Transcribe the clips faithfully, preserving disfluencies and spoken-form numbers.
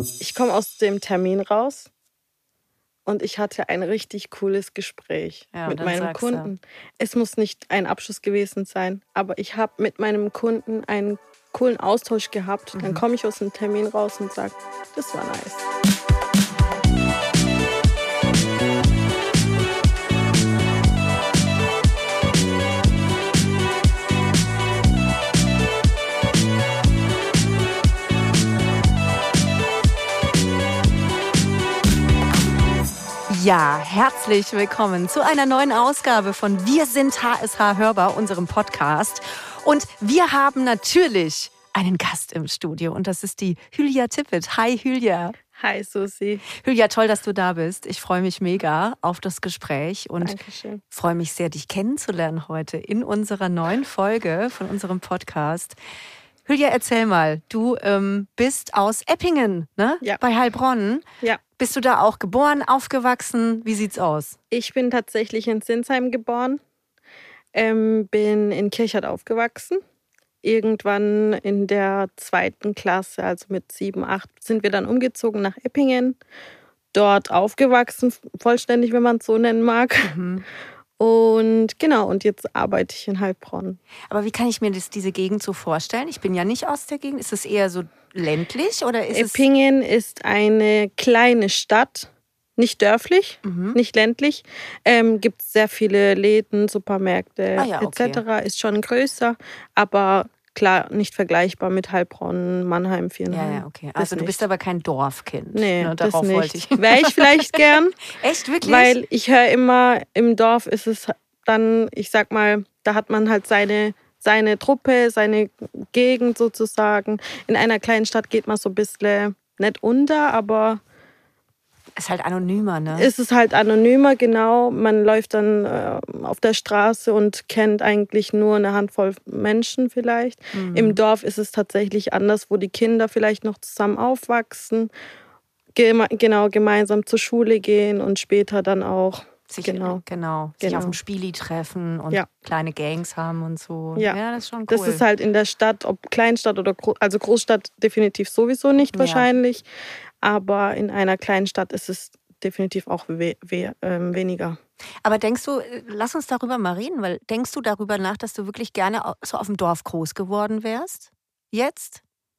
Ich komme aus dem Termin raus und ich hatte ein richtig cooles Gespräch Ja, mit dann meinem sag's Kunden. Es muss nicht ein Abschluss gewesen sein, aber ich habe mit meinem Kunden einen coolen Austausch gehabt. Dann komme ich aus dem Termin raus und sage, das war nice. Ja, herzlich willkommen zu einer neuen Ausgabe von Wir sind H S H Hörbar, unserem Podcast. Und wir haben natürlich einen Gast im Studio und das ist die Hülya Tippet. Hi Hülya. Hi Susi. Hülya, toll, dass du da bist. Ich freue mich mega auf das Gespräch und Dankeschön. freue mich sehr, dich kennenzulernen heute in unserer neuen Folge von unserem Podcast. Hülya, erzähl mal, du ähm, bist aus Eppingen, ne? Ja. Bei Heilbronn. Ja. Bist du da auch geboren, aufgewachsen? Wie sieht's aus? Ich bin tatsächlich in Sinsheim geboren, ähm, bin in Kirchhardt aufgewachsen. Irgendwann in der zweiten Klasse, also mit sieben, acht, sind wir dann umgezogen nach Eppingen. Dort aufgewachsen, vollständig, wenn man es so nennen mag. Mhm. Und genau, und jetzt arbeite ich in Heilbronn. Aber wie kann ich mir das, diese Gegend so vorstellen? Ich bin ja nicht aus der Gegend. Ist es eher so ländlich oder ist Eppingen ist eine kleine Stadt, nicht dörflich, Mhm. nicht ländlich. Ähm, gibt sehr viele Läden, Supermärkte Ah ja, okay. et cetera. Ist schon größer, aber klar nicht vergleichbar mit Heilbronn, Mannheim, es? Viernheim. Ja, ja, okay. Das Also du bist nicht. aber kein Dorfkind. Nee, ne? das Darauf wollte nicht. ich. Wäre ich vielleicht gern, Echt, wirklich? weil ich höre immer, im Dorf ist es dann, ich sag mal, da hat man halt seine, seine Truppe, seine Gegend sozusagen. In einer kleinen Stadt geht man so ein bisschen nicht unter, aber Ist halt anonymer, ne? ist es halt anonymer, genau. Man läuft dann äh, auf der Straße und kennt eigentlich nur eine Handvoll Menschen vielleicht. Mhm. Im Dorf ist es tatsächlich anders, wo die Kinder vielleicht noch zusammen aufwachsen, geme- genau gemeinsam zur Schule gehen und später dann auch Sich, genau. genau. Sich Genau. auf dem Spieli treffen und Ja. kleine Gangs haben und so. Ja. das ist schon cool. Das ist halt in der Stadt, ob Kleinstadt oder Gro- also Großstadt definitiv sowieso nicht Ja. wahrscheinlich, aber in einer kleinen Stadt ist es definitiv auch we- we- ähm, weniger. Aber denkst du, lass uns darüber mal reden, weil denkst du darüber nach, dass du wirklich gerne au- so auf dem Dorf groß geworden wärst? Jetzt?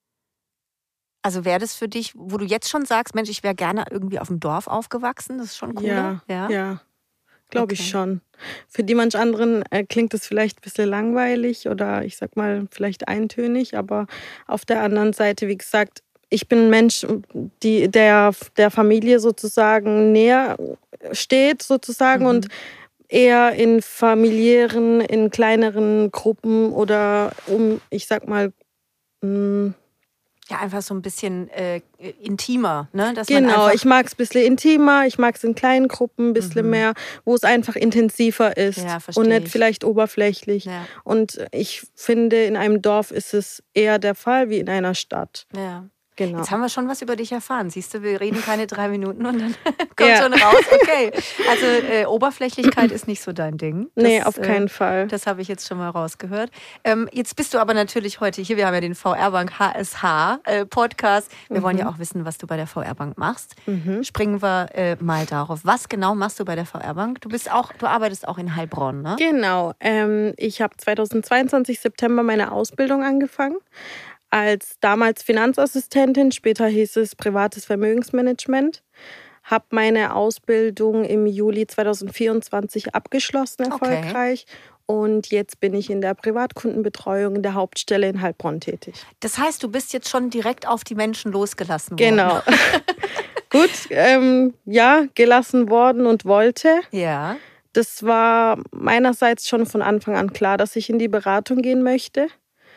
Also wäre das für dich, wo du jetzt schon sagst, Mensch, ich wäre gerne irgendwie auf dem Dorf aufgewachsen, das ist schon cool. Ja, ja. ja, glaube Okay. ich schon. Für die manch anderen äh, klingt es vielleicht ein bisschen langweilig oder ich sag mal vielleicht eintönig, aber auf der anderen Seite, wie gesagt, ich bin ein Mensch, die, der der Familie sozusagen näher steht sozusagen Mhm. und eher in familiären, in kleineren Gruppen oder um, ich sag mal, mh, Ja, einfach so ein bisschen äh, intimer, ne? Dass man genau, einfach, ich mag es ein bisschen intimer, ich mag es in kleinen Gruppen ein bisschen Mhm. mehr, wo es einfach intensiver ist Ja, versteh und nicht ich. vielleicht oberflächlich. Ja, Und ich finde, in einem Dorf ist es eher der Fall wie in einer Stadt. ja. Genau. Jetzt haben wir schon was über dich erfahren. Siehst du, wir reden keine drei Minuten und dann kommt Ja. schon raus. Okay, also äh, Oberflächlichkeit ist nicht so dein Ding. Das, Nee, auf äh, keinen Fall. Das habe ich jetzt schon mal rausgehört. Ähm, jetzt bist du aber natürlich heute hier. Wir haben ja den V R-Bank H S H äh, Podcast. Wir wollen ja auch wissen, was du bei der V R-Bank machst. Mhm. Springen wir äh, mal darauf. Was genau machst du bei der V R-Bank? Du bist auch, du arbeitest auch in Heilbronn, ne? Genau. Ähm, ich habe zweitausendzweiundzwanzig September meine Ausbildung angefangen. Als damals Finanzassistentin, später hieß es privates Vermögensmanagement. Habe meine Ausbildung im Juli zweitausendvierundzwanzig abgeschlossen, erfolgreich. Und jetzt bin ich in der Privatkundenbetreuung in der Hauptstelle in Heilbronn tätig. Das heißt, du bist jetzt schon direkt auf die Menschen losgelassen worden. Genau. Gut, ähm, ja, gelassen worden und wollte. Ja. Das war meinerseits schon von Anfang an klar, dass ich in die Beratung gehen möchte.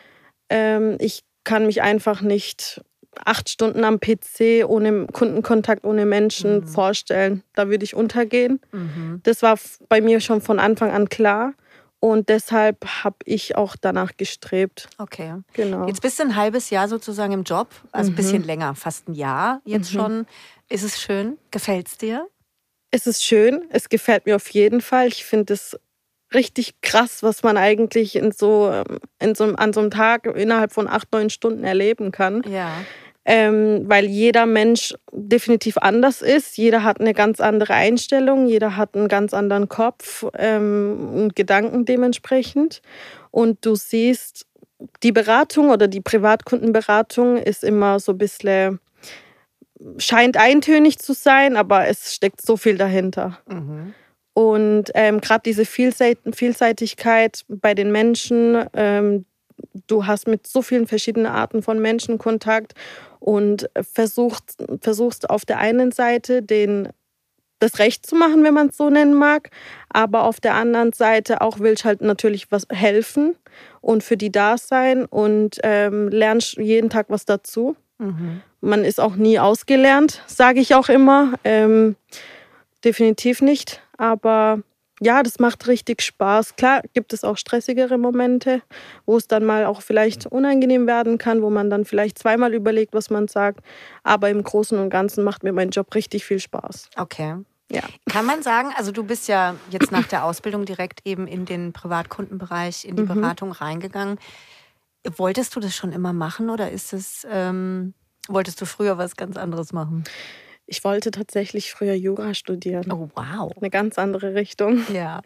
Ähm, ich kann mich einfach nicht acht Stunden am P C ohne Kundenkontakt, ohne Menschen Mhm. vorstellen. Da würde ich untergehen. Mhm. Das war f- bei mir schon von Anfang an klar. Und deshalb habe ich auch danach gestrebt. Okay. Genau. Jetzt bist du ein halbes Jahr sozusagen im Job, also ein Mhm. bisschen länger, fast ein Jahr jetzt Mhm. schon. Ist es schön? Gefällt's dir? Es ist schön, es gefällt mir auf jeden Fall. Ich finde es richtig krass, was man eigentlich in so, in so, an so einem Tag innerhalb von acht, neun Stunden erleben kann. Ja. ähm, weil jeder Mensch definitiv anders ist. Jeder hat eine ganz andere Einstellung, jeder hat einen ganz anderen Kopf ähm, und Gedanken dementsprechend. Und du siehst, die Beratung oder die Privatkundenberatung ist immer so ein bisschen, scheint eintönig zu sein, aber es steckt so viel dahinter. Mhm. Und ähm, gerade diese Vielseit- Vielseitigkeit bei den Menschen, ähm, du hast mit so vielen verschiedenen Arten von Menschen Kontakt und versuchst, versuchst auf der einen Seite den, das Recht zu machen, wenn man es so nennen mag, aber auf der anderen Seite auch willst halt natürlich was helfen und für die da sein und ähm, lernst jeden Tag was dazu. Mhm. Man ist auch nie ausgelernt, sage ich auch immer. Ähm, definitiv nicht, aber ja, das macht richtig Spaß. Klar gibt es auch stressigere Momente, wo es dann mal auch vielleicht unangenehm werden kann, wo man dann vielleicht zweimal überlegt, was man sagt. Aber im Großen und Ganzen macht mir mein Job richtig viel Spaß. Okay. Ja. Kann man sagen, also du bist ja jetzt nach der Ausbildung direkt eben in den Privatkundenbereich, in die Mhm. Beratung reingegangen. Wolltest du das schon immer machen oder ist es, ähm, wolltest du früher was ganz anderes machen? Ich wollte tatsächlich früher Jura studieren. Oh, wow. Eine ganz andere Richtung. Ja.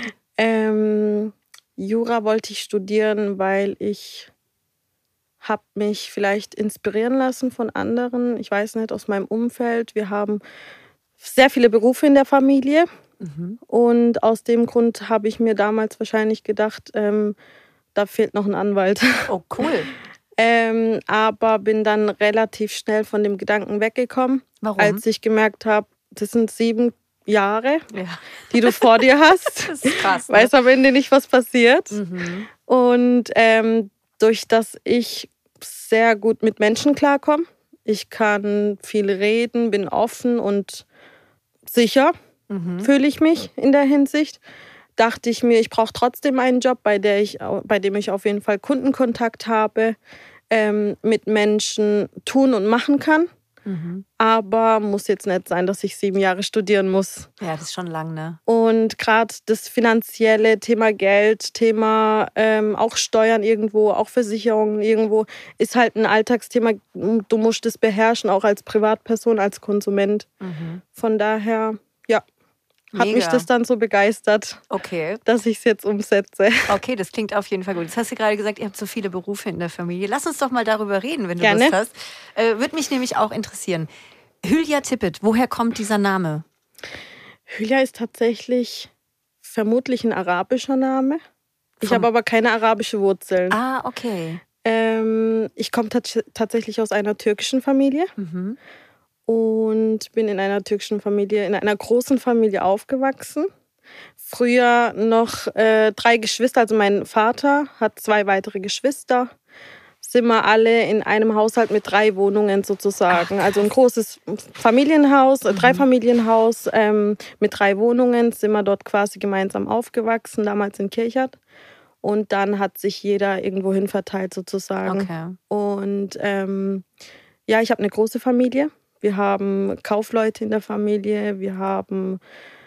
Ähm, Jura wollte ich studieren, weil ich habe mich vielleicht inspirieren lassen von anderen. Ich weiß nicht, aus meinem Umfeld. Wir haben sehr viele Berufe in der Familie. Mhm. Und aus dem Grund habe ich mir damals wahrscheinlich gedacht, ähm, da fehlt noch ein Anwalt. Oh, cool. ähm, aber bin dann relativ schnell von dem Gedanken weggekommen, Warum? als ich gemerkt habe, das sind sieben Jahre, Ja. die du vor dir hast. Das ist krass. Ne? Weiß am Ende nicht, was passiert. Mhm. Und ähm, durch das ich sehr gut mit Menschen klarkomme, ich kann viel reden, bin offen und sicher, Mhm. fühle ich mich in der Hinsicht, dachte ich mir, ich brauche trotzdem einen Job, bei, der ich, bei dem ich auf jeden Fall Kundenkontakt habe, ähm, mit Menschen tun und machen kann. Mhm. Aber muss jetzt nicht sein, dass ich sieben Jahre studieren muss. Ja, das ist schon lang, ne? Und gerade das finanzielle Thema Geld, Thema ähm, auch Steuern irgendwo, auch Versicherungen irgendwo, ist halt ein Alltagsthema. Du musst es beherrschen, auch als Privatperson, als Konsument. Mhm. Von daher, ja, hat Mega. mich das dann so begeistert, Okay. dass ich es jetzt umsetze. Okay, das klingt auf jeden Fall gut. Jetzt hast du gerade gesagt, ihr habt so viele Berufe in der Familie. Lass uns doch mal darüber reden, wenn du Gerne. Lust hast. Äh, Würde mich nämlich auch interessieren. Hülya Tippet, woher kommt dieser Name? Hülya ist tatsächlich vermutlich ein arabischer Name. Ich Vom- habe aber keine arabische Wurzeln. Ah, okay. Ähm, ich komme tats- tatsächlich aus einer türkischen Familie. Mhm. Und bin in einer türkischen Familie, in einer großen Familie aufgewachsen. Früher noch äh, drei Geschwister, also mein Vater hat zwei weitere Geschwister. Sind wir alle in einem Haushalt mit drei Wohnungen sozusagen. Ach, also ein großes Familienhaus, mhm. Dreifamilienhaus ähm, mit drei Wohnungen. Sind wir dort quasi gemeinsam aufgewachsen, damals in Kirchert. Und dann hat sich jeder irgendwohin verteilt sozusagen. Okay. Und ähm, ja, ich habe eine große Familie. Wir haben Kaufleute in der Familie, wir haben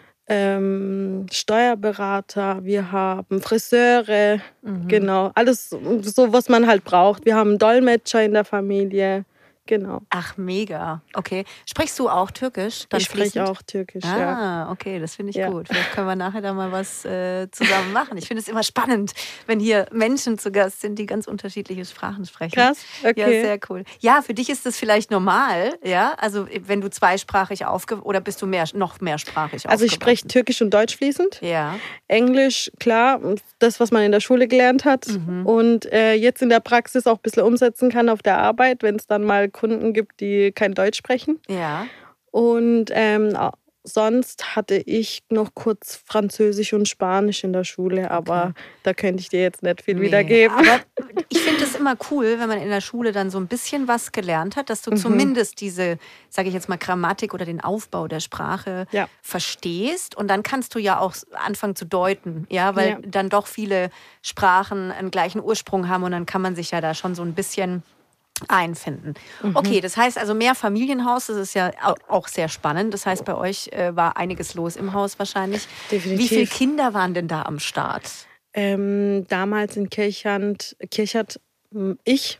ähm, Steuerberater, wir haben Friseure, Mhm. genau, alles so, was man halt braucht. Wir haben Dolmetscher in der Familie, genau. Ach, mega. Okay. Sprichst du auch Türkisch? Dann ich spreche fließend? auch Türkisch, ja. Ah, okay, das finde ich Ja. gut. Vielleicht können wir nachher da mal was äh, zusammen machen. Ich finde es immer spannend, wenn hier Menschen zu Gast sind, die ganz unterschiedliche Sprachen sprechen. Krass, okay. Ja, sehr cool. Ja, für dich ist das vielleicht normal, ja? Also wenn du zweisprachig aufge... Oder bist du mehr, noch mehrsprachig Also ich spreche aufgewachsen? Türkisch und Deutsch fließend. Ja. Englisch, klar, das, was man in der Schule gelernt hat. Mhm. Und äh, jetzt in der Praxis auch ein bisschen umsetzen kann auf der Arbeit, wenn es dann mal Kunden gibt, die kein Deutsch sprechen. Ja. Und ähm, sonst hatte ich noch kurz Französisch und Spanisch in der Schule, aber Okay. da könnte ich dir jetzt nicht viel Nee. wiedergeben. Aber ich finde es immer cool, wenn man in der Schule dann so ein bisschen was gelernt hat, dass du Mhm. zumindest diese, sage ich jetzt mal, Grammatik oder den Aufbau der Sprache Ja. verstehst. Und dann kannst du ja auch anfangen zu deuten, ja, weil Ja. dann doch viele Sprachen einen gleichen Ursprung haben und dann kann man sich ja da schon so ein bisschen einfinden. Mhm. Okay, das heißt also mehr Familienhaus, das ist ja au- auch sehr spannend. Das heißt, bei euch äh, war einiges los im Haus wahrscheinlich. Definitiv. Wie viele Kinder waren denn da am Start? Ähm, damals in Kirchhand, Kirchert, m, ich,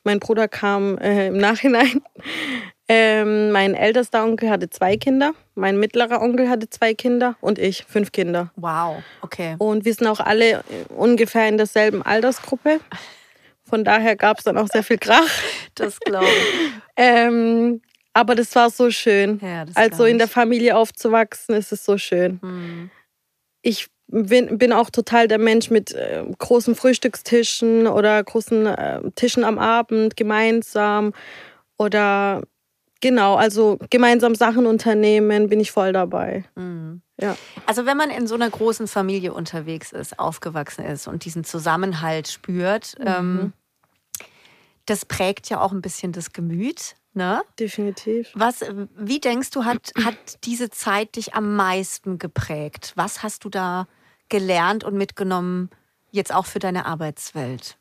Mein Bruder kam äh, im Nachhinein. Ähm, mein ältester Onkel hatte zwei Kinder, mein mittlerer Onkel hatte zwei Kinder und ich, fünf Kinder. Wow, okay. Und wir sind auch alle ungefähr in derselben Altersgruppe. Von daher gab es dann auch sehr viel Krach. Das glaube ich. ähm, aber das war so schön. Ja, das also glaub in der ich. Familie aufzuwachsen, ist es so schön. Hm. Ich bin, bin auch total der Mensch mit äh, großen Frühstückstischen oder großen äh, Tischen am Abend gemeinsam oder genau, also gemeinsam Sachen unternehmen, bin ich voll dabei. Mhm. Ja. Also wenn man in so einer großen Familie unterwegs ist, aufgewachsen ist und diesen Zusammenhalt spürt, Mhm. ähm, das prägt ja auch ein bisschen das Gemüt, ne? Definitiv. Was, wie denkst du, hat, hat diese Zeit dich am meisten geprägt? Was hast du da gelernt und mitgenommen, jetzt auch für deine Arbeitswelt?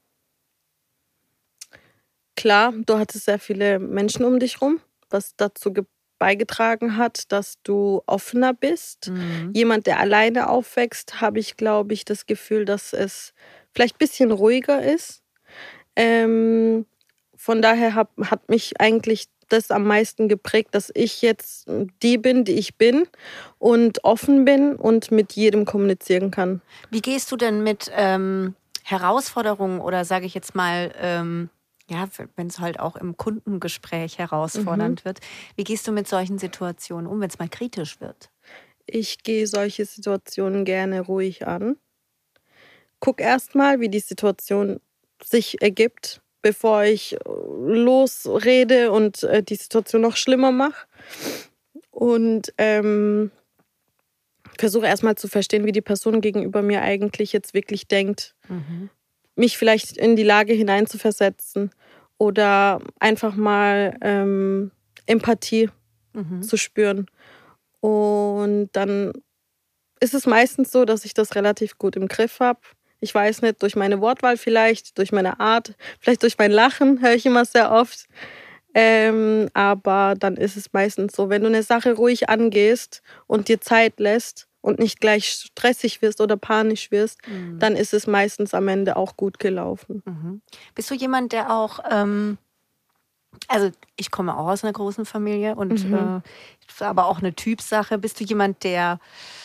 Klar, du hattest sehr viele Menschen um dich rum, was dazu ge- beigetragen hat, dass du offener bist. Mhm. Jemand, der alleine aufwächst, habe ich, glaube ich, das Gefühl, dass es vielleicht ein bisschen ruhiger ist. Ähm, von daher hab, hat mich eigentlich das am meisten geprägt, dass ich jetzt die bin, die ich bin und offen bin und mit jedem kommunizieren kann. Wie gehst du denn mit ähm, Herausforderungen oder sage ich jetzt mal, ähm, ja, wenn es halt auch im Kundengespräch herausfordernd Mhm. wird, wie gehst du mit solchen Situationen um, wenn es mal kritisch wird? Ich gehe solche Situationen gerne ruhig an. Guck erst mal, wie die Situation sich ergibt, bevor ich äh, losrede und äh, die Situation noch schlimmer mache. Und ähm, versuche erst mal zu verstehen, wie die Person gegenüber mir eigentlich jetzt wirklich denkt. Mhm. Mich vielleicht in die Lage hineinzuversetzen oder einfach mal ähm, Empathie Mhm. zu spüren. Und dann ist es meistens so, dass ich das relativ gut im Griff habe. Ich weiß nicht, durch meine Wortwahl vielleicht, durch meine Art, vielleicht durch mein Lachen, höre ich immer sehr oft. Ähm, aber dann ist es meistens so, wenn du eine Sache ruhig angehst und dir Zeit lässt und nicht gleich stressig wirst oder panisch wirst, Mhm. dann ist es meistens am Ende auch gut gelaufen. Mhm. Bist du jemand, der auch, ähm, also ich komme auch aus einer großen Familie und Mhm. äh, ist aber auch eine Typsache. Bist du jemand, der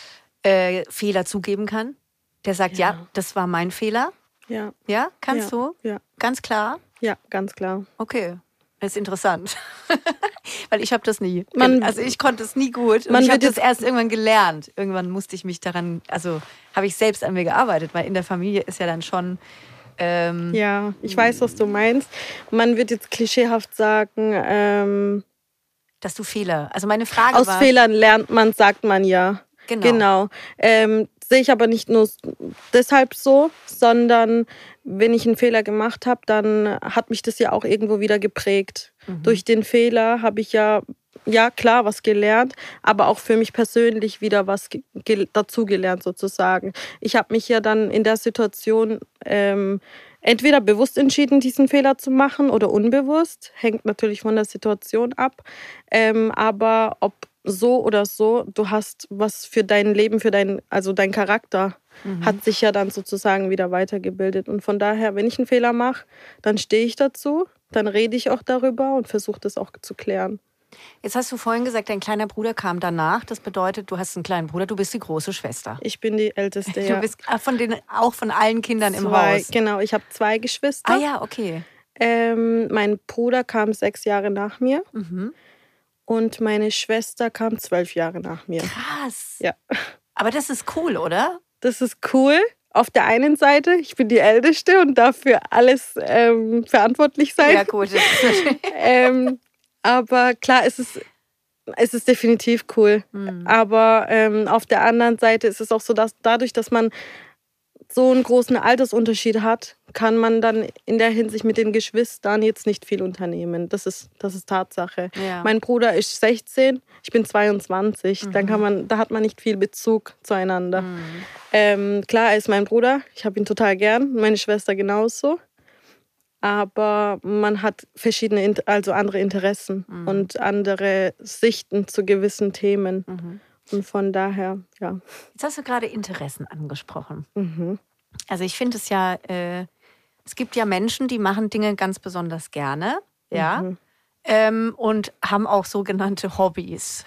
äh, Fehler zugeben kann? Der sagt, ja. Ja. das war mein Fehler? Ja, Ja, kannst ja, du? ja, Ganz klar? ja, ganz klar. Okay, das ist interessant. Weil ich habe das nie. Man- also ich konnte es nie gut. Und man ich habe wird das erst irgendwann gelernt. Irgendwann musste ich mich daran, also habe ich selbst an mir gearbeitet, weil in der Familie ist ja dann schon. Ähm, Ja, ich weiß, was du meinst. Man wird jetzt klischeehaft sagen, ähm, dass du Fehler. Also meine Frage aus war. Fehlern lernt man, sagt man ja. Genau. Genau. Ähm, sehe ich aber nicht nur deshalb so, sondern wenn ich einen Fehler gemacht habe, dann hat mich das ja auch irgendwo wieder geprägt. Mhm. Durch den Fehler habe ich ja, ja klar, was gelernt, aber auch für mich persönlich wieder was ge ge dazugelernt sozusagen. Ich habe mich ja dann in der Situation ähm, entweder bewusst entschieden, diesen Fehler zu machen oder unbewusst. Hängt natürlich von der Situation ab. Ähm, aber ob so oder so, du hast was für dein Leben, für dein, also dein Charakter Mhm. hat sich ja dann sozusagen wieder weitergebildet. Und von daher, wenn ich einen Fehler mache, dann stehe ich dazu, dann rede ich auch darüber und versuche das auch zu klären. Jetzt hast du vorhin gesagt, dein kleiner Bruder kam danach. Das bedeutet, du hast einen kleinen Bruder, du bist die große Schwester. Ich bin die Älteste, ja. Du bist von den, auch von allen Kindern im zwei, Haus. Genau, ich habe zwei Geschwister. Ah ja, okay. Ähm, mein Bruder kam sechs Jahre nach mir Mhm. und meine Schwester kam zwölf Jahre nach mir. Krass. Ja. Aber das ist cool, oder? Das ist cool. Auf der einen Seite, ich bin die Älteste und darf für alles ähm, verantwortlich sein. Ja, gut. Das ist ähm, aber klar, es ist, es ist definitiv cool. Mhm. Aber ähm, auf der anderen Seite ist es auch so, dass dadurch, dass man so einen großen Altersunterschied hat, kann man dann in der Hinsicht mit den Geschwistern jetzt nicht viel unternehmen. Das ist, das ist Tatsache. Ja. Mein Bruder ist sechzehn, ich bin zweiundzwanzig. Mhm. Dann kann man, da hat man nicht viel Bezug zueinander. Mhm. Ähm, klar, er ist mein Bruder. Ich habe ihn total gern. Meine Schwester genauso. Aber man hat verschiedene, also andere Interessen Mhm. und andere Sichten zu gewissen Themen. Mhm. Und von daher, ja. Jetzt hast du gerade Interessen angesprochen. Mhm. Also ich finde es ja, äh, Es gibt ja Menschen, die machen Dinge ganz besonders gerne, ja, Mhm. ähm, und haben auch sogenannte Hobbys.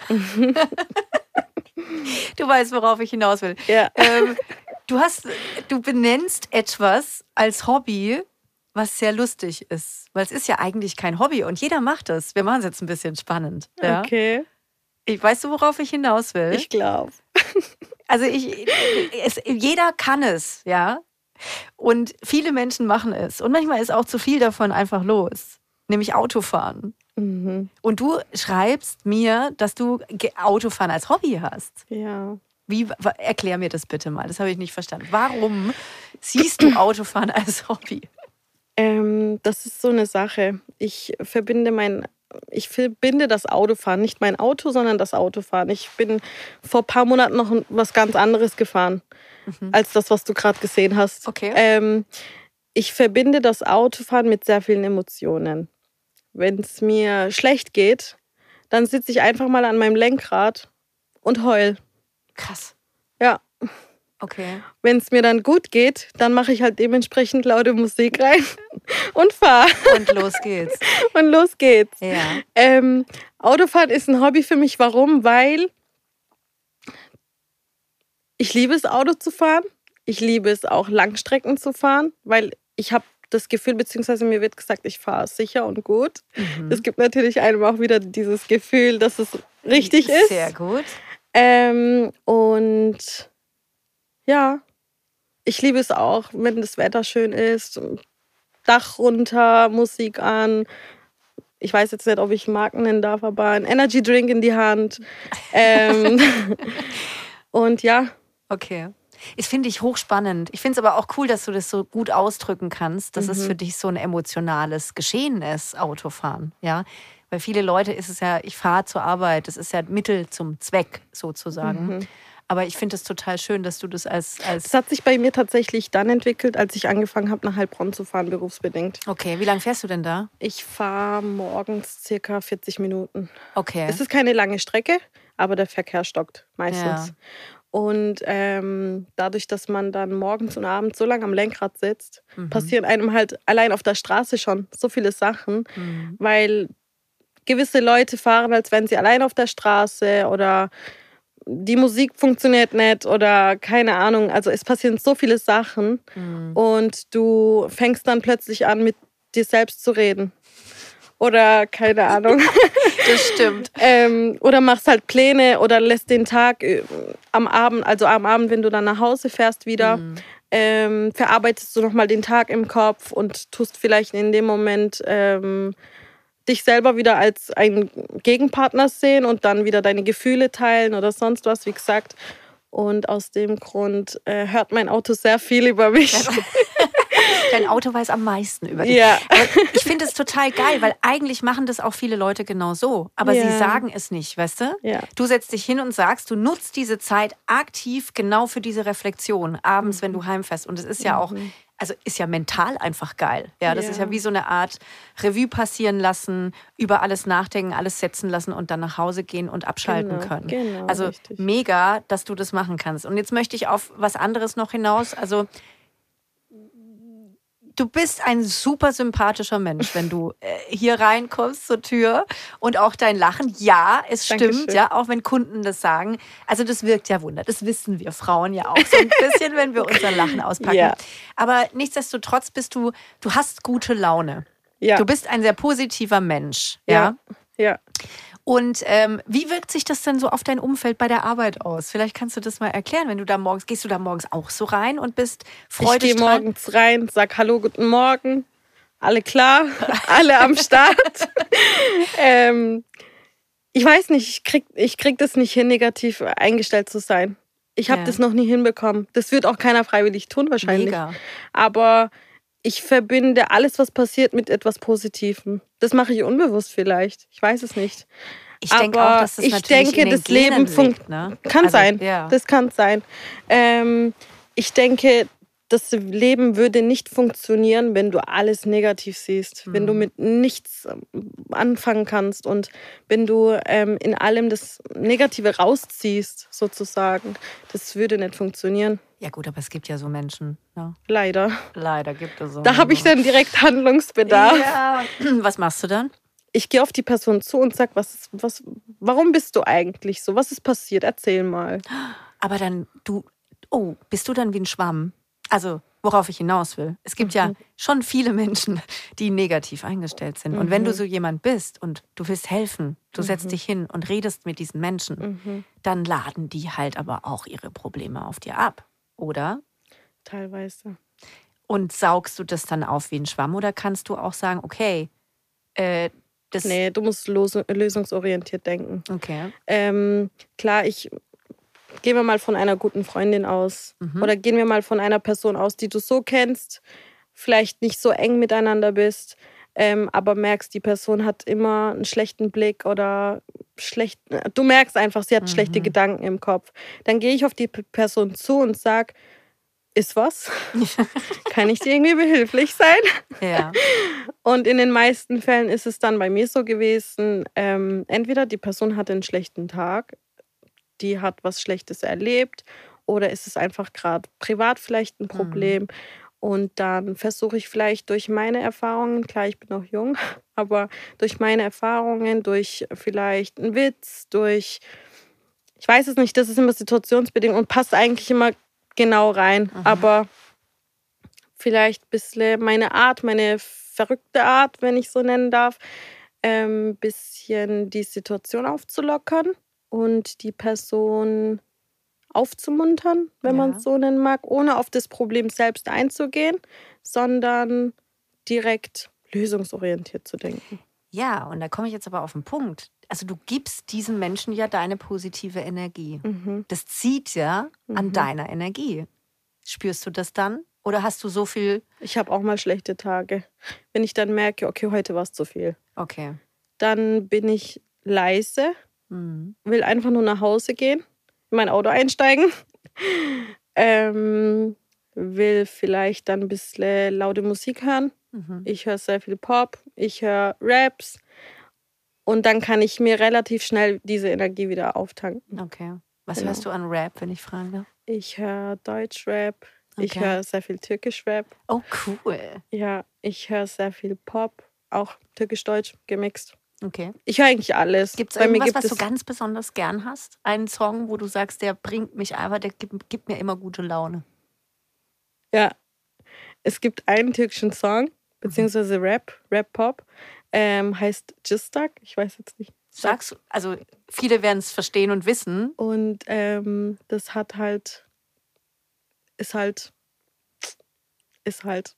Du weißt, worauf ich hinaus will. Ja. Ähm, du hast, du benennst etwas als Hobby, was sehr lustig ist. Weil es ist ja eigentlich kein Hobby und jeder macht es. Wir machen es jetzt ein bisschen spannend. Ja? Okay, Ich, weißt du, worauf ich hinaus will? ich glaube. Also ich, es, jeder kann es, ja. Und viele Menschen machen es. Und manchmal ist auch zu viel davon einfach los. Nämlich Autofahren. Mhm. Und du schreibst mir, dass du Ge- Autofahren als Hobby hast. Ja. Wie, wa- erklär mir das bitte mal. Das habe ich nicht verstanden. Warum siehst du Autofahren als Hobby? Ähm, das ist so eine Sache. Ich verbinde mein, ich verbinde das Autofahren, nicht mein Auto, sondern das Autofahren. Ich bin vor ein paar Monaten noch was ganz anderes gefahren, als das, was du gerade gesehen hast. Okay. Ähm, ich verbinde das Autofahren mit sehr vielen Emotionen. Wenn es mir schlecht geht, dann sitze ich einfach mal an meinem Lenkrad und heul. Krass. Ja. Okay. Wenn es mir dann gut geht, dann mache ich halt dementsprechend laute Musik rein und fahre. Und los geht's. Und los geht's. Ja. Ähm, Autofahren ist ein Hobby für mich. Warum? Weil ich liebe es, Auto zu fahren. Ich liebe es auch, Langstrecken zu fahren, weil ich habe das Gefühl, beziehungsweise mir wird gesagt, ich fahre sicher und gut. Mhm. Es gibt natürlich einem auch wieder dieses Gefühl, dass es richtig ist. Sehr gut. Ähm, und ja, ich liebe es auch, wenn das Wetter schön ist. Dach runter, Musik an. Ich weiß jetzt nicht, ob ich Marken nennen darf, aber ein Energy Drink in die Hand. Ähm, und ja. Okay. Das finde ich hochspannend. Ich finde es aber auch cool, dass du das so gut ausdrücken kannst, dass Mhm. es für dich so ein emotionales Geschehen ist, Autofahren. Ja? Weil viele Leute ist es ja, ich fahre zur Arbeit, das ist ja Mittel zum Zweck sozusagen. Mhm. Aber ich finde es total schön, dass du das als, als. Das hat sich bei mir tatsächlich dann entwickelt, als ich angefangen habe, nach Heilbronn zu fahren, berufsbedingt. Okay, wie lange fährst du denn da? Ich fahre morgens circa vierzig Minuten. Okay. Es ist keine lange Strecke, aber der Verkehr stockt meistens. Ja. Und ähm, dadurch, dass man dann morgens und abends so lange am Lenkrad sitzt, Mhm. passieren einem halt allein auf der Straße schon so viele Sachen, Mhm. weil gewisse Leute fahren, als wären sie allein auf der Straße oder die Musik funktioniert nicht oder keine Ahnung. Also es passieren so viele Sachen Mhm. und du fängst dann plötzlich an, mit dir selbst zu reden. Oder keine Ahnung. Das stimmt. ähm, oder machst halt Pläne oder lässt den Tag äh, am Abend, also am Abend, wenn du dann nach Hause fährst wieder, Mhm. ähm, verarbeitest du nochmal den Tag im Kopf und tust vielleicht in dem Moment ähm, dich selber wieder als einen Gegenpartner sehen und dann wieder deine Gefühle teilen oder sonst was, wie gesagt. Und aus dem Grund äh, hört mein Auto sehr viel über mich. Dein Auto weiß am meisten über dich. Ja. Aber ich finde es total geil, weil eigentlich machen das auch viele Leute genau so. Aber Ja. sie sagen es nicht, weißt du? Ja. Du setzt dich hin und sagst, du nutzt diese Zeit aktiv genau für diese Reflexion, abends, Mhm. wenn du heimfährst. Und es ist ja auch, also ist ja mental einfach geil. Ja, das Ja. ist ja wie so eine Art Revue passieren lassen, über alles nachdenken, alles setzen lassen und dann nach Hause gehen und abschalten Genau, können. genau, also richtig. mega, dass du das machen kannst. Und jetzt möchte ich auf was anderes noch hinaus. Also du bist ein super sympathischer Mensch, wenn du äh, hier reinkommst zur Tür und auch dein Lachen. Ja, es Dankeschön. stimmt, ja, auch wenn Kunden das sagen. Also das wirkt ja Wunder. Das wissen wir Frauen ja auch so ein bisschen, wenn wir unser Lachen auspacken. Ja. Aber nichtsdestotrotz bist du, du hast gute Laune. Ja. Du bist ein sehr positiver Mensch, ja. Ja. Ja. Und ähm, wie wirkt sich das denn so auf dein Umfeld bei der Arbeit aus? Vielleicht kannst du das mal erklären, wenn du da morgens, gehst du da morgens auch so rein und bist Ich freudig gehe morgens rein, sag Hallo, guten Morgen. Alle klar, alle am Start. ähm, ich weiß nicht, ich krieg, ich krieg das nicht hin, negativ eingestellt zu sein. Ich habe Ja. das noch nie hinbekommen. Das wird auch keiner freiwillig tun wahrscheinlich. Mega. Aber ich verbinde alles, was passiert, mit etwas Positivem. Das mache ich unbewusst vielleicht. Ich weiß es nicht. Ich denke Aber auch, dass das ich natürlich denke, in den das Leben Genen funkt- liegt, ne? Kann Also, sein. Ja. Das kann sein. Ähm, ich denke, das Leben würde nicht funktionieren, wenn du alles negativ siehst, mhm. wenn du mit nichts anfangen kannst und wenn du ähm, in allem das Negative rausziehst, sozusagen. Das würde nicht funktionieren. Ja gut, aber es gibt ja so Menschen. Ja. Leider. Leider gibt es so. Da habe ich dann direkt Handlungsbedarf. Ja. Was machst du dann? Ich gehe auf die Person zu und sage, was, was, warum bist du eigentlich so? Was ist passiert? Erzähl mal. Aber dann, du, oh, bist du dann wie ein Schwamm? Also, worauf ich hinaus will. Es gibt mhm. ja schon viele Menschen, die negativ eingestellt sind. Mhm. Und wenn du so jemand bist und du willst helfen, du mhm. setzt dich hin und redest mit diesen Menschen, mhm. dann laden die halt aber auch ihre Probleme auf dir ab, oder? Teilweise. Und saugst du das dann auf wie ein Schwamm oder kannst du auch sagen, okay, äh, das... Nee, du musst los- lösungsorientiert denken. Okay. Ähm, klar, ich... Gehen wir mal von einer guten Freundin aus. Mhm. Oder gehen wir mal von einer Person aus, die du so kennst, vielleicht nicht so eng miteinander bist, ähm, aber merkst, die Person hat immer einen schlechten Blick oder schlecht. Du merkst einfach, sie hat mhm. schlechte Gedanken im Kopf. Dann gehe ich auf die Person zu und sage, ist was? Kann ich dir irgendwie behilflich sein? Ja. Und in den meisten Fällen ist es dann bei mir so gewesen, ähm, entweder die Person hatte einen schlechten Tag, die hat was Schlechtes erlebt oder ist es einfach gerade privat vielleicht ein Problem. Mhm. Und dann versuche ich vielleicht durch meine Erfahrungen, klar, ich bin noch jung, aber durch meine Erfahrungen, durch vielleicht einen Witz, durch, ich weiß es nicht, das ist immer situationsbedingt und passt eigentlich immer genau rein. Mhm. Aber vielleicht ein bisschen meine Art, meine verrückte Art, wenn ich so nennen darf, ein ähm, bisschen die Situation aufzulockern. Und die Person aufzumuntern, wenn ja. man es so nennen mag, ohne auf das Problem selbst einzugehen, sondern direkt lösungsorientiert zu denken. Ja, und da komme ich jetzt aber auf den Punkt. Also du gibst diesem Menschen ja deine positive Energie. Mhm. Das zieht ja mhm. an deiner Energie. Spürst du das dann? Oder hast du so viel... Ich habe auch mal schlechte Tage. Wenn ich dann merke, okay, heute war es zu viel. Okay. Dann bin ich leise, will einfach nur nach Hause gehen, in mein Auto einsteigen, ähm, will vielleicht dann ein bisschen laute Musik hören. Mhm. Ich höre sehr viel Pop, ich höre Raps und dann kann ich mir relativ schnell diese Energie wieder auftanken. Okay. Was genau. hörst du an Rap, wenn ich fragen darf? Ich höre Deutschrap, okay. ich höre sehr viel Türkisch-Rap. Oh, cool. Ja, ich höre sehr viel Pop, auch Türkisch-Deutsch gemixt. Okay. Ich höre eigentlich alles. Gibt es irgendwas, was du ganz besonders gern hast? Einen Song, wo du sagst, der bringt mich einfach, der gibt, gibt mir immer gute Laune. Ja, es gibt einen türkischen Song, beziehungsweise Rap, Rap-Pop, ähm, heißt Cistak. Ich weiß jetzt nicht. Sagst du? Also viele werden es verstehen und wissen. Und ähm, das hat halt, ist halt, ist halt.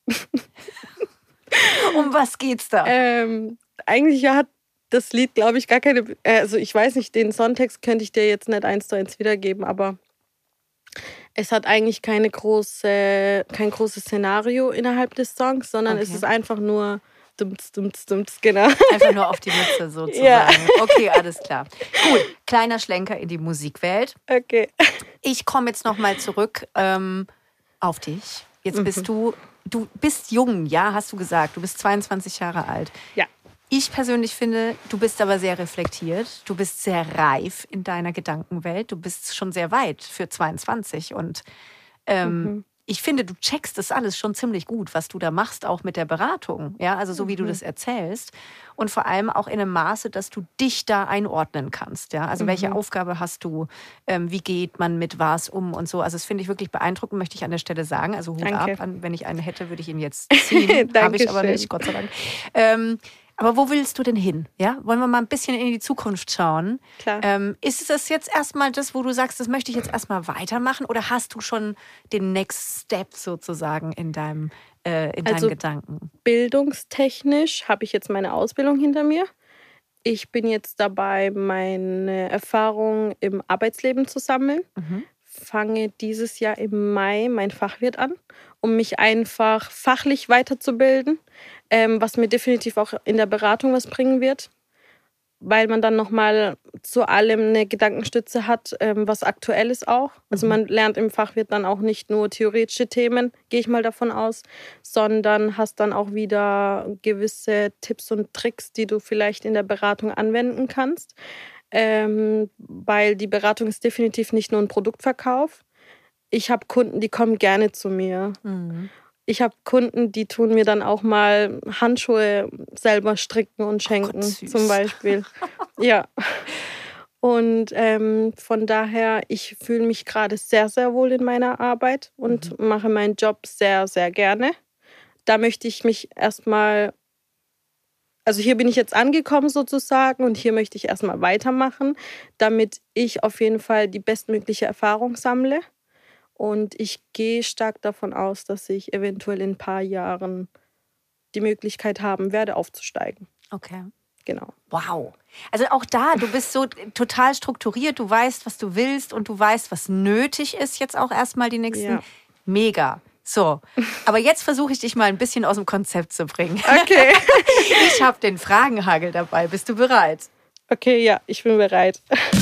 Um was geht's da? Ähm, eigentlich hat das Lied, glaube ich, gar keine, also ich weiß nicht, den Songtext könnte ich dir jetzt nicht eins zu eins wiedergeben, aber es hat eigentlich keine große, kein großes Szenario innerhalb des Songs, sondern okay. es ist einfach nur dumts, dumts, dumts, genau. Einfach nur auf die Mütze sozusagen. Ja. Okay, alles klar. Gut, kleiner Schlenker in die Musikwelt. Okay. Ich komme jetzt nochmal zurück ähm, auf dich. Jetzt mhm. bist du, du bist jung, ja, hast du gesagt. Du bist zweiundzwanzig Jahre alt. Ja. Ich persönlich finde, du bist aber sehr reflektiert. Du bist sehr reif in deiner Gedankenwelt. Du bist schon sehr weit für zweiundzwanzig. Und ähm, mhm. ich finde, du checkst das alles schon ziemlich gut, was du da machst, auch mit der Beratung. Ja, also so wie mhm. du das erzählst. Und vor allem auch in einem Maße, dass du dich da einordnen kannst. Ja, also mhm. welche Aufgabe hast du? Ähm, wie geht man mit was um und so? Also das finde ich wirklich beeindruckend, möchte ich an der Stelle sagen. Also Hut Danke. ab. Wenn ich einen hätte, würde ich ihn jetzt ziehen. Habe ich aber nicht, Gott sei Dank. Ähm, Aber wo willst du denn hin? Ja? Wollen wir mal ein bisschen in die Zukunft schauen? Klar. Ähm, ist das jetzt erstmal das, wo du sagst, das möchte ich jetzt erstmal weitermachen? Oder hast du schon den Next Step sozusagen in deinem äh, in also deinen Gedanken? Bildungstechnisch habe ich jetzt meine Ausbildung hinter mir. Ich bin jetzt dabei, meine Erfahrungen im Arbeitsleben zu sammeln. Mhm. Fange dieses Jahr im Mai mein Fachwirt an, um mich einfach fachlich weiterzubilden, ähm, was mir definitiv auch in der Beratung was bringen wird. weil man dann nochmal zu allem eine Gedankenstütze hat, ähm, was aktuell ist auch. Also man lernt im Fachwirt dann auch nicht nur theoretische Themen, gehe ich mal davon aus, sondern hast dann auch wieder gewisse Tipps und Tricks, die du vielleicht in der Beratung anwenden kannst. Ähm, weil die Beratung ist definitiv nicht nur ein Produktverkauf. Ich habe Kunden, die kommen gerne zu mir. Mhm. Ich habe Kunden, die tun mir dann auch mal Handschuhe selber stricken und schenken, Gott, süß. zum Beispiel. Ja. Und ähm, von daher, ich fühle mich gerade sehr, sehr wohl in meiner Arbeit und Mhm. mache meinen Job sehr, sehr gerne. Da möchte ich mich erstmal, also hier bin ich jetzt angekommen sozusagen und hier möchte ich erstmal weitermachen, damit ich auf jeden Fall die bestmögliche Erfahrung sammle. Und ich gehe stark davon aus, dass ich eventuell in ein paar Jahren die Möglichkeit haben werde, aufzusteigen. Okay. Genau. Wow. Also auch da, du bist so total strukturiert, du weißt, was du willst und du weißt, was nötig ist jetzt auch erstmal die nächsten. Ja. Mega. So, aber jetzt versuche ich dich mal ein bisschen aus dem Konzept zu bringen. Okay. Ich habe den Fragenhagel dabei. Bist du bereit? Okay, ja, ich bin bereit.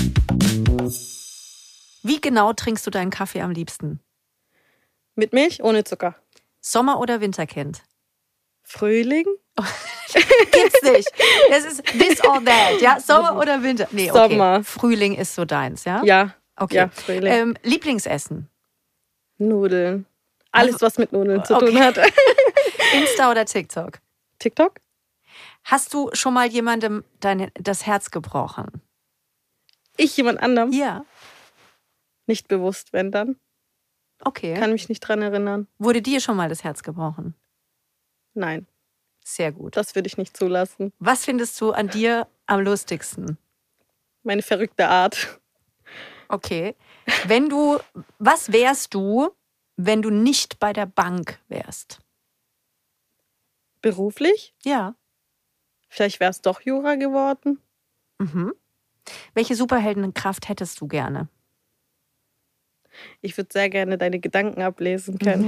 Wie genau trinkst du deinen Kaffee am liebsten? Mit Milch, ohne Zucker. Sommer- oder Winterkind? Frühling? Gibt's nicht. Das ist this or that. Ja, Sommer oder Winter? Nee, okay. Sommer. Frühling ist so deins, ja? Ja. Okay. Ja, Frühling. Ähm, Lieblingsessen? Nudeln. Alles, Also- was mit Nudeln zu Okay. tun hat. Insta oder TikTok? TikTok? Hast du schon mal jemandem dein, das Herz gebrochen? Ich jemand anderem? Ja. Nicht bewusst, wenn dann. Okay. Kann mich nicht dran erinnern. Wurde dir schon mal das Herz gebrochen? Nein, Sehr gut. das würde ich nicht zulassen. Was findest du an dir am lustigsten? Meine verrückte Art. Okay. Wenn du, was wärst du, wenn du nicht bei der Bank wärst? Beruflich? Ja. Vielleicht wäre es doch Jura geworden. Mhm. Welche Superheldenkraft hättest du gerne? Ich würde sehr gerne deine Gedanken ablesen können.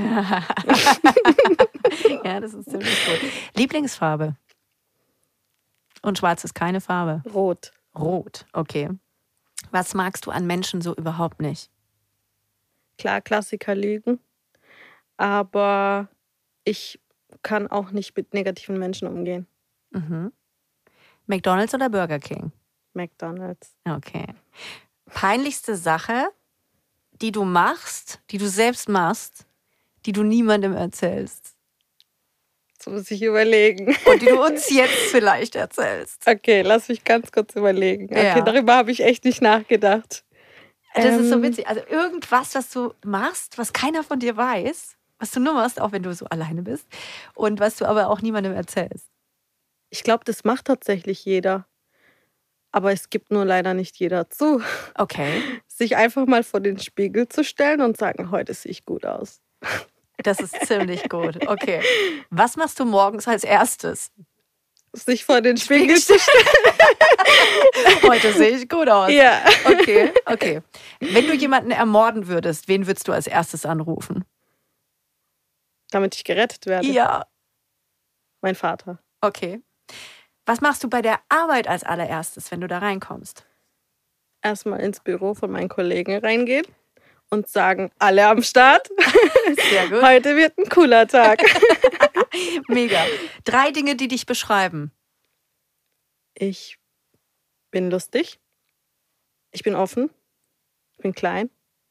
Ja, das ist ziemlich gut. Lieblingsfarbe? Und schwarz ist keine Farbe. Rot. Rot, okay. Was magst du an Menschen so überhaupt nicht? Klar, Klassiker lügen. Aber ich kann auch nicht mit negativen Menschen umgehen. Mhm. McDonald's oder Burger King? McDonald's. Okay. Peinlichste Sache, die du machst, die du selbst machst, die du niemandem erzählst Das muss ich überlegen. und die du uns jetzt vielleicht erzählst. Okay, lass mich ganz kurz überlegen. Okay, Ja. darüber habe ich echt nicht nachgedacht. Das ist so Ähm, witzig. Also irgendwas, was du machst, was keiner von dir weiß, was du nur machst, auch wenn du so alleine bist und was du aber auch niemandem erzählst. Ich glaube, das macht tatsächlich jeder. Aber es gibt nur leider nicht jeder zu. Okay, Sich einfach mal vor den Spiegel zu stellen und sagen, heute sehe ich gut aus. das ist ziemlich gut. Okay. Was machst du morgens als erstes? Sich vor den Spiegel zu stellen. Heute sehe ich gut aus. Ja. Okay, okay. Wenn du jemanden ermorden würdest, wen würdest du als erstes anrufen? Damit ich gerettet werde. Ja. Mein Vater. Okay. Was machst du bei der Arbeit als allererstes, wenn du da reinkommst? Erstmal ins Büro von meinen Kollegen reingehen und sagen, alle am Start. Sehr gut. Heute wird ein cooler Tag. Mega. Drei Dinge, die dich beschreiben. Ich bin lustig. Ich bin offen. Ich bin klein.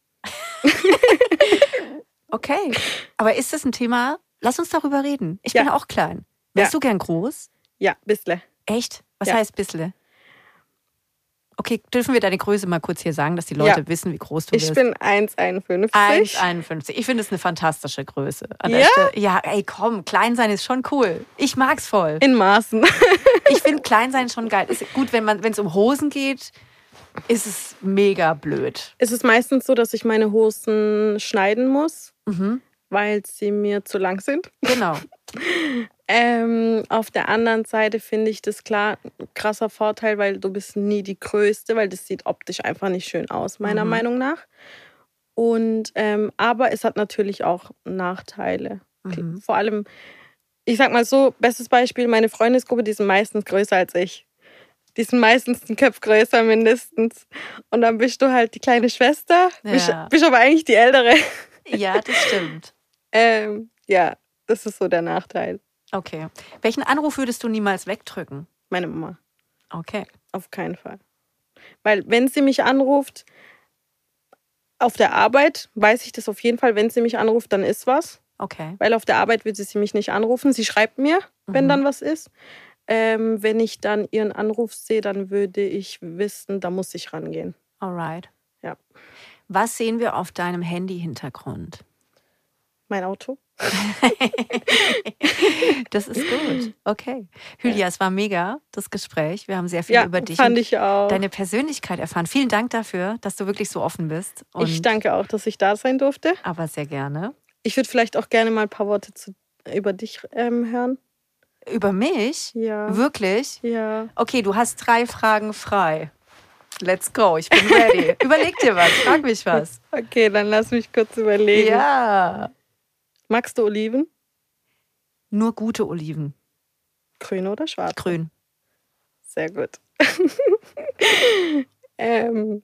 Okay. Aber ist das ein Thema? Lass uns darüber reden. Ich bin Ja. auch klein. Wärst Ja. du gern groß? Ja, bissle. Echt? Was Ja. heißt bissle? Okay, dürfen wir deine Größe mal kurz hier sagen, dass die Leute Ja. wissen, wie groß du Ich bist? bin eins Komma einundfünfzig. eins Komma einundfünfzig. Ich finde es eine fantastische Größe. An der Ja? Stelle. Ja, ey, komm, klein sein ist schon cool. Ich mag's voll. In Maßen. Ich finde klein sein schon geil. Ist gut, wenn man, wenn es um Hosen geht, ist es mega blöd. Es ist meistens so, dass ich meine Hosen schneiden muss, Mhm. weil sie mir zu lang sind. Genau. Ähm, auf der anderen Seite finde ich das klar ein krasser Vorteil, weil du bist nie die Größte, weil das sieht optisch einfach nicht schön aus, meiner Mhm. Meinung nach. Und ähm, aber es hat natürlich auch Nachteile. Mhm. Vor allem, ich sag mal so, bestes Beispiel, meine Freundesgruppe, die sind meistens größer als ich. Die sind meistens ein Kopf größer mindestens. Und dann bist du halt die kleine Schwester, bist, Ja. bist aber eigentlich die Ältere. Ja, das stimmt. ähm, ja, das ist so der Nachteil. Okay. Welchen Anruf würdest du niemals wegdrücken? Meine Mama. Okay. Auf keinen Fall. Weil wenn sie mich anruft, auf der Arbeit, weiß ich das auf jeden Fall, wenn sie mich anruft, dann ist was. Okay. Weil auf der Arbeit wird sie mich nicht anrufen. Sie schreibt mir, wenn Mhm. dann was ist. Ähm, wenn ich dann ihren Anruf sehe, dann würde ich wissen, da muss ich rangehen. Alright. Ja. Was sehen wir auf deinem Handy-Hintergrund? Mein Auto. Das ist gut. Okay. Hülya, Ja. es war mega, das Gespräch. Wir haben sehr viel Ja, über dich fand und ich auch. deine Persönlichkeit erfahren. Vielen Dank dafür, dass du wirklich so offen bist. Und Ich danke auch, dass ich da sein durfte. Aber sehr gerne. Ich würde vielleicht auch gerne mal ein paar Worte zu, über dich ähm, hören. Über mich? Ja. Wirklich? Ja. Okay, du hast drei Fragen frei. Let's go, ich bin ready. Überleg dir was, frag mich was. Okay, dann lass mich kurz überlegen. Ja. Magst du Oliven? Nur gute Oliven. Grün oder schwarz? Grün. Sehr gut. ähm,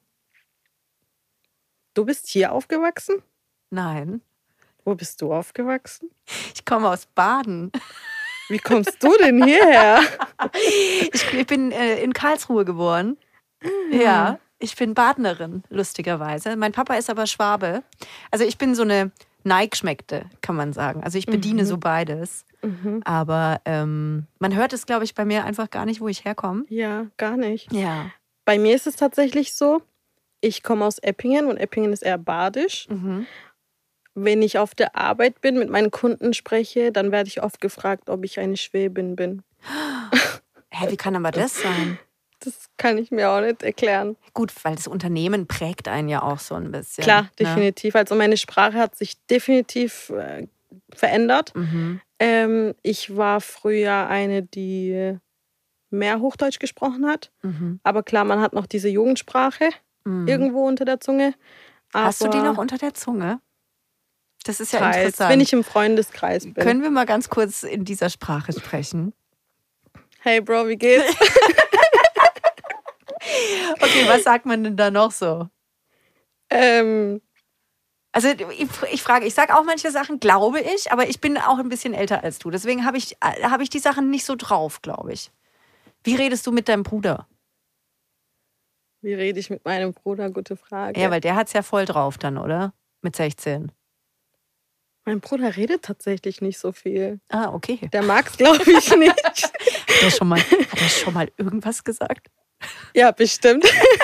du bist hier aufgewachsen? Nein. Wo bist du aufgewachsen? Ich komme aus Baden. Wie kommst du denn hierher? Ich, ich bin äh, in Karlsruhe geboren. Ja, ich bin Badenerin, lustigerweise. Mein Papa ist aber Schwabe. Also ich bin so eine Neigschmeckte, kann man sagen. Also ich bediene Mhm. so beides. Mhm. Aber ähm, man hört es, glaube ich, bei mir einfach gar nicht, wo ich herkomme. Ja, gar nicht. Ja. Bei mir ist es tatsächlich so, ich komme aus Eppingen und Eppingen ist eher badisch. Mhm. Wenn ich auf der Arbeit bin, mit meinen Kunden spreche, dann werde ich oft gefragt, ob ich eine Schwäbin bin. Hä, wie kann aber das sein? Das kann ich mir auch nicht erklären. Gut, weil das Unternehmen prägt einen ja auch so ein bisschen. Klar, ne? definitiv. Also meine Sprache hat sich definitiv äh, verändert. Mhm. Ähm, ich war früher eine, die mehr Hochdeutsch gesprochen hat. Mhm. Aber klar, man hat noch diese Jugendsprache Mhm. irgendwo unter der Zunge. Aber Hast du die noch unter der Zunge? Das ist ja teils, interessant. wenn ich im Freundeskreis bin. Können wir mal ganz kurz in dieser Sprache sprechen? Hey Bro, wie geht's? Okay, was sagt man denn da noch so? ähm, Also ich, ich frage, ich sage auch manche Sachen, glaube ich, aber ich bin auch ein bisschen älter als du. Deswegen habe ich, hab ich die Sachen nicht so drauf, glaube ich. Wie redest du mit deinem Bruder? wie rede ich mit meinem Bruder? Gute Frage. Ja, weil der hat es ja voll drauf dann, oder? Mit sechzehn. Mein Bruder redet tatsächlich nicht so viel. Ah, okay. Der mag's, glaube ich, nicht. Hat er schon mal, hat er schon mal irgendwas gesagt? Ja, bestimmt.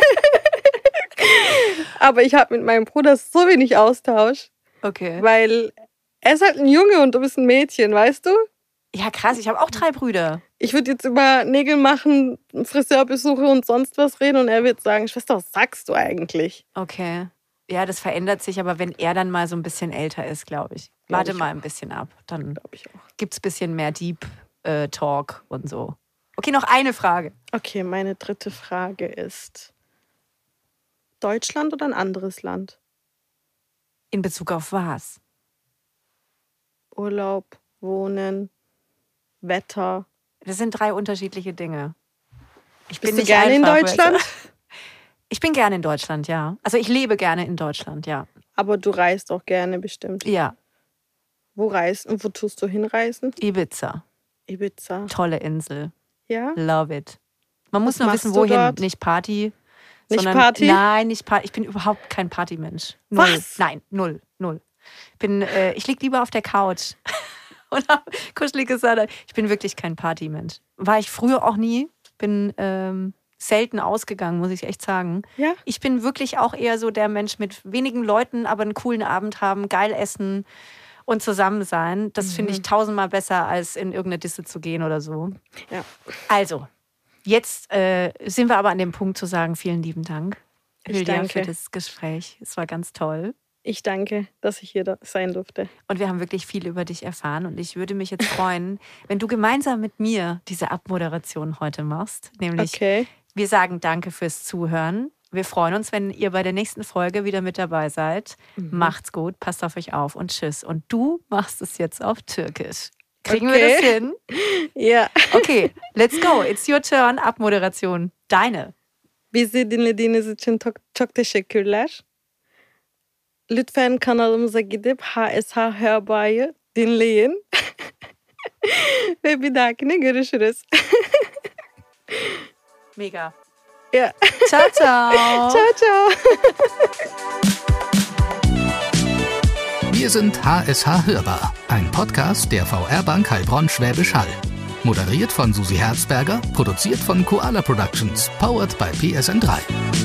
Aber ich habe mit meinem Bruder so wenig Austausch, Okay. weil er ist halt ein Junge und du bist ein Mädchen, weißt du? Ja, krass, ich habe auch drei Brüder. Ich würde jetzt über Nägel machen, Friseurbesuche und sonst was reden und er wird sagen, Schwester, was sagst du eigentlich? Okay. Ja, das verändert sich, aber wenn er dann mal so ein bisschen älter ist, glaube ich. Glaub Warte ich mal auch. ein bisschen ab. Dann Glaube ich auch. gibt es ein bisschen mehr Deep äh, Talk und so. Okay, noch eine Frage. Okay, meine dritte Frage ist, Deutschland oder ein anderes Land? In Bezug auf was? Urlaub, Wohnen, Wetter. Das sind drei unterschiedliche Dinge. Ich Bist bin du nicht gerne in einfach, Deutschland? weißt du? Ich bin gerne in Deutschland, ja. Also ich lebe gerne in Deutschland, ja. Aber du reist auch gerne bestimmt. Ja, Wo reist und wo tust du hinreisen? Ibiza. Ibiza. Tolle Insel. Ja? Love it. Man muss Was nur machst wissen, du wohin. dort? Nicht Party. Nicht sondern, Party? Nein, nicht Party. Ich bin überhaupt kein Partymensch. Null. Was? Nein, null, null. Bin, äh, ich liege lieber auf der Couch und habe kuscheliges Salat. Ich bin wirklich kein Partymensch. War ich früher auch nie. Bin ähm, selten ausgegangen, muss ich echt sagen. Ja? Ich bin wirklich auch eher so der Mensch mit wenigen Leuten, aber einen coolen Abend haben, geil essen und zusammen sein. Das finde ich tausendmal besser, als in irgendeine Disse zu gehen oder so. Ja. Also, jetzt äh, sind wir aber an dem Punkt zu sagen, vielen lieben Dank, Ich Hülya, danke. für das Gespräch. Es war ganz toll. Ich danke, dass ich hier da sein durfte. Und wir haben wirklich viel über dich erfahren. Und ich würde mich jetzt freuen, wenn du gemeinsam mit mir diese Abmoderation heute machst. Nämlich, Okay. wir sagen Danke fürs Zuhören. Wir freuen uns, wenn ihr bei der nächsten Folge wieder mit dabei seid. Macht's gut, passt auf euch auf und tschüss. Und du machst es jetzt auf Türkisch. Kriegen Okay. wir das hin? Ja. Okay, let's go. It's your turn. Abmoderation. Deine. Bizi dinlediğiniz için çok, çok teşekkürler. Lütfen kanalımıza gidip H S H Hörba'yı dinleyin. Ve bir dahakine görüşürüz. Mega. Ja. Ciao, ciao. Ciao, ciao. Wir sind H S H Hörbar, ein Podcast der V R-Bank Heilbronn Schwäbisch Hall. Moderiert von Susi Herzberger, produziert von Koala Productions, powered by P S N drei.